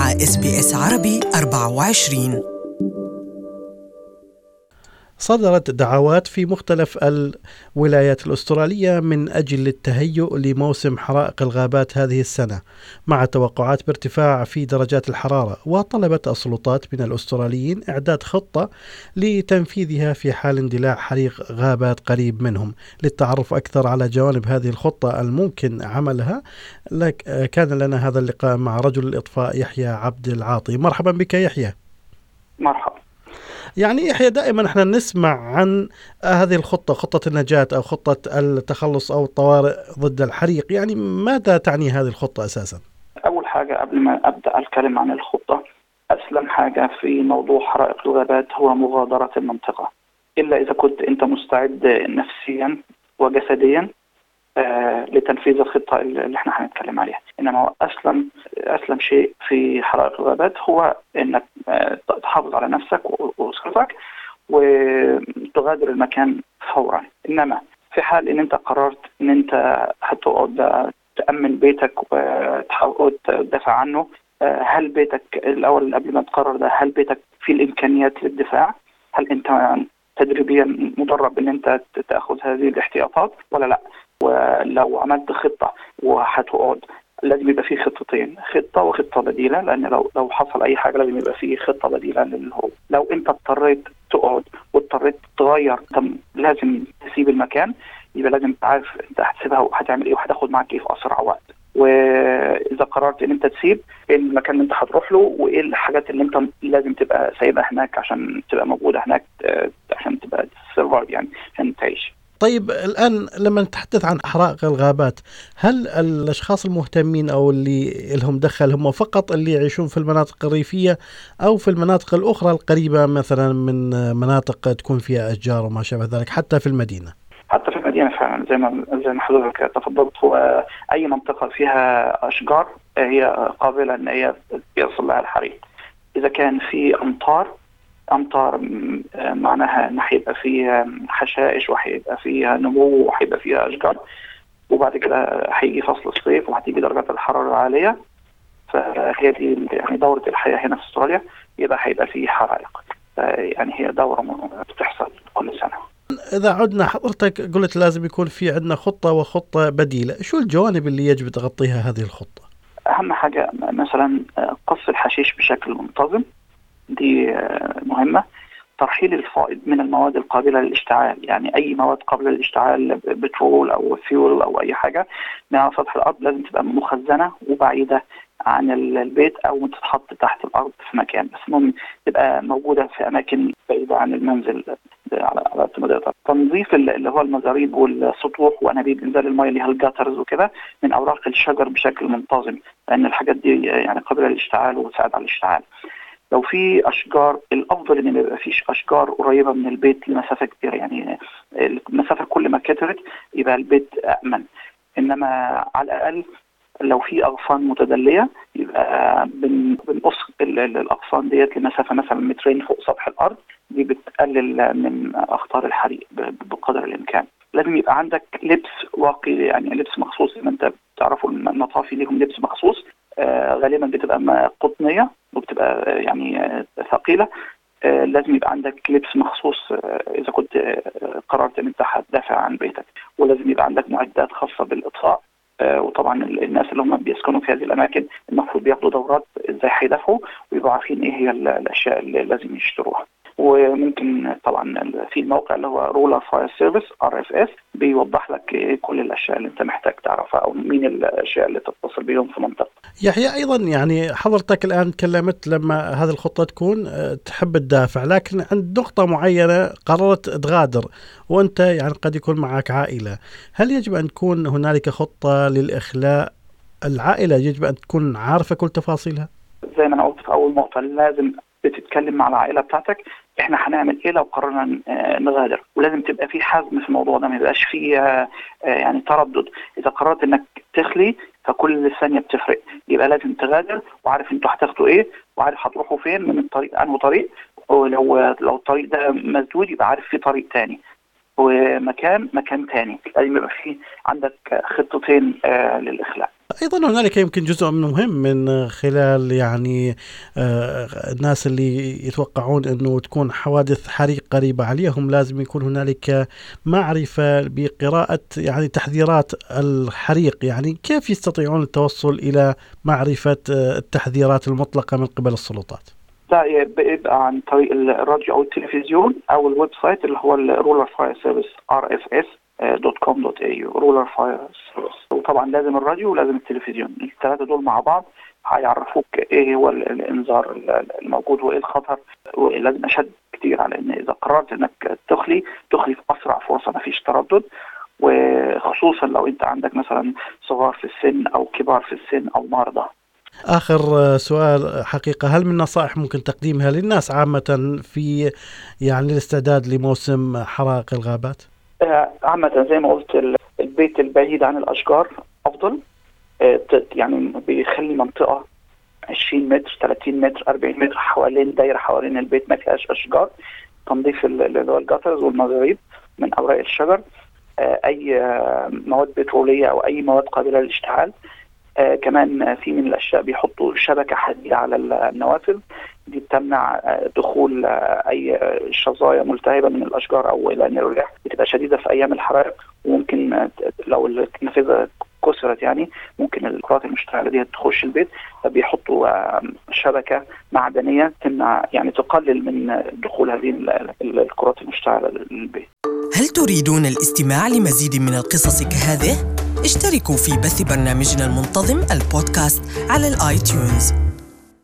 مع SBS عربي 24. صدرت دعوات في مختلف الولايات الأسترالية من أجل التهيؤ لموسم حرائق الغابات هذه السنة، مع توقعات بارتفاع في درجات الحرارة. وطلبت السلطات من الأستراليين إعداد خطة لتنفيذها في حال اندلاع حريق غابات قريب منهم. للتعرف أكثر على جوانب هذه الخطة الممكن عملها كان لنا هذا اللقاء مع رجل الإطفاء يحيى عبد العاطي. مرحبا بك يحيى. مرحبا. يعني يحيى، دائما احنا نسمع عن هذه الخطة، خطة النجاة أو خطة التخلص أو الطوارئ ضد الحريق. يعني ماذا تعني هذه الخطة أساسا؟ أول حاجة قبل ما أبدأ الكلام عن الخطة، أسلم حاجة في موضوع حرائق الغابات هو مغادرة المنطقة، إلا إذا كنت أنت مستعد نفسيا وجسديا لتنفيذ الخطة اللي احنا هنتكلم عليها. إنما هو أسلم شيء في حرائق الغابات هو إنك تحافظ على نفسك وأسرتك وتغادر المكان فورا. إنما في حال إن أنت قررت إن أنت هتقعد تأمن بيتك وتحاول تدافع عنه، هل بيتك الأول قبل ما تقرر ده، هل بيتك فيه الإمكانيات للدفاع؟ هل أنت تدريبيا مدرب إن أنت تأخذ هذه الاحتياطات ولا لا؟ ولو عملت خطة وهتقعد، لازم يبقى فيه خطتين، خطة وخطة بديلة، لأن لو حصل أي حاجة لازم يبقى فيه خطة بديلة للهروب. لو أنت اضطريت تقعد واضطريت تغير، لازم تسيب المكان، يبقى لازم تعرف أنت هتسيبها وهتعمل إيه وهتاخد معك إيه في أسرع وقت. وإذا قررت إن أنت تسيب، إيه المكان اللي أنت هتروح له وإيه الحاجات اللي أنت لازم تبقى سايبها هناك عشان تبقى موجودة هناك، عشان تبقى سيرفايف، يعني عشان تعيش. طيب الآن لما نتحدث عن حرائق الغابات، هل الأشخاص المهتمين أو اللي لهم دخل هم فقط اللي يعيشون في المناطق الريفية أو في المناطق الأخرى القريبة مثلا من مناطق تكون فيها أشجار وما شابه ذلك، حتى في المدينة؟ حتى في المدينة فعلا زي ما حضرتك تفضلت، هو أي منطقة فيها أشجار هي قابلة إن هي يصل لها الحريق. إذا كان في أمطار معناها إن هيبقى فيها حشائش وهيبقى فيها نمو وهيبقى فيها أشجار، وبعد كده هيجي فصل الصيف وهتيجي درجات الحرارة العالية، فهي دي يعني دورة الحياة هنا في أستراليا، هيبقى فيه حرائق. يعني هي دورة بتحصل كل سنة. إذا عدنا، حضرتك قلت لازم يكون في عندنا خطة وخطة بديلة، شو الجوانب اللي يجب تغطيها هذه الخطة؟ أهم حاجة مثلا قص الحشيش بشكل منتظم، دي مهمة. ترحيل الفائض من المواد القابلة للاشتعال، يعني أي مواد قابلة للاشتعال، بترول أو فيول أو أي حاجة من على سطح الأرض، لازم تبقى مخزنة وبعيدة عن البيت أو تتحط تحت الأرض في مكان، بس المهم تبقى موجودة في أماكن بعيدة عن المنزل على قد. تنظيف اللي هو المزاريب والسطوح وأنابيب إنزال المياه اللي هي الجاترز وكده من أوراق الشجر بشكل منتظم، لأن الحاجات دي يعني قابلة للاشتعال وتساعد على الاشتعال. لو في أشجار، الأفضل إن ما يبقى فيش أشجار قريبة من البيت لمسافة كبيرة، يعني المسافة كل ما كترت يبقى البيت أأمن. إنما على الأقل لو في أغصان متدلية يبقى بنقص الأغصان ديت لمسافة مثلا 2 متر فوق سطح الأرض، دي بتقلل من أخطار الحريق بقدر الإمكان. لازم يبقى عندك لبس واقي، يعني لبس مخصوص، إن أنت تعرفوا المطافي ليهم لبس مخصوص، غالبا بتبقى قطنية وبتبقى يعني ثقيلة. لازم يبقى عندك لبس مخصوص إذا كنت قررت أن أنت هتدافع عن بيتك، ولازم يبقى عندك معدات خاصة بالإطفاء. وطبعا الناس اللي هم بيسكنوا في هذه الأماكن المفروض بياخدوا دورات إزاي هيدافعوا، ويبقوا عارفين إيه هي الأشياء اللي لازم يشتروها. وممكن طبعا في الموقع اللي هو رولر فاير سيرفيس RFS بيوضح لك كل الأشياء اللي أنت محتاج تعرفها أو مين الأشياء اللي تتصل بيهم في منطقة. يحيى، أيضا يعني حضرتك الآن تكلمت لما هذه الخطة تكون تحب تدافع، لكن عند نقطة معينة قررت تغادر وأنت يعني قد يكون معك عائلة، هل يجب أن تكون هنالك خطة للإخلاء؟ العائلة يجب أن تكون عارفة كل تفاصيلها. زي ما أنا قلت في أول نقطة، لازم بتتكلم مع العائلة بتاعتك، احنا هنعمل ايه لو قررنا نغادر، ولازم تبقى في حزم في الموضوع ده، ما يبقاش في يعني تردد. اذا قررت انك تخلي فكل ثانية بتفرق، يبقى لازم تغادر وعارف انتوا هتاخدوا ايه وعارف هتروحوا فين من الطريق، انه طريق، ولو الطريق ده مسدود يبقى عارف في طريق تاني ومكان تاني. لازم يبقى في عندك خطتين للإخلاء. أيضا هنالك يمكن جزء مهم من خلال يعني الناس اللي يتوقعون أنه تكون حوادث حريق قريبة عليهم، لازم يكون هنالك معرفة بقراءة يعني تحذيرات الحريق. يعني كيف يستطيعون التوصل إلى معرفة التحذيرات المطلقة من قبل السلطات؟ ده بيبقى عن طريق الراديو أو التلفزيون أو الويب سايت اللي هو الرولر فاير سيرفيس rfs.com.au رولر فاير سيرفيس. وطبعا لازم الراديو ولازم التلفزيون، الثلاثة دول مع بعض هيعرفوك ايه هو الانذار الموجود وايه الخطر. ولازم اشد كتير على ان اذا قررت انك تخلي في اسرع فرصة، ما فيش تردد، وخصوصا لو انت عندك مثلا صغار في السن او كبار في السن او مرضى. آخر سؤال حقيقة، هل من نصائح ممكن تقديمها للناس عامة في يعني الاستعداد لموسم حرائق الغابات؟ عامة زي ما قلت، البيت البعيد عن الأشجار أفضل. يعني بيخلي منطقة 20 متر 30 متر 40 متر حوالين دايرة حوالين البيت ما فيهاش أشجار. تنظيف اللي هو الجاترز والمزاريب من أوراق الشجر. أي مواد بترولية أو أي مواد قابلة للاشتعال. كمان في من الأشياء بيحطوا شبكة حديد على النوافذ، دي بتمنع دخول أي شظايا ملتهبة من الأشجار أو لأن الرياح بتبقى شديدة في أيام الحرائق، وممكن لو النافذة كسرت يعني ممكن الكرات المشتعلة دي تخش البيت، فبيحطوا شبكة معدنية تمنع يعني تقلل من دخول هذه الكرات المشتعلة للبيت. هل تريدون الاستماع لمزيد من القصص كهذه؟ اشتركوا في بث برنامجنا المنتظم البودكاست على الآيتيونز.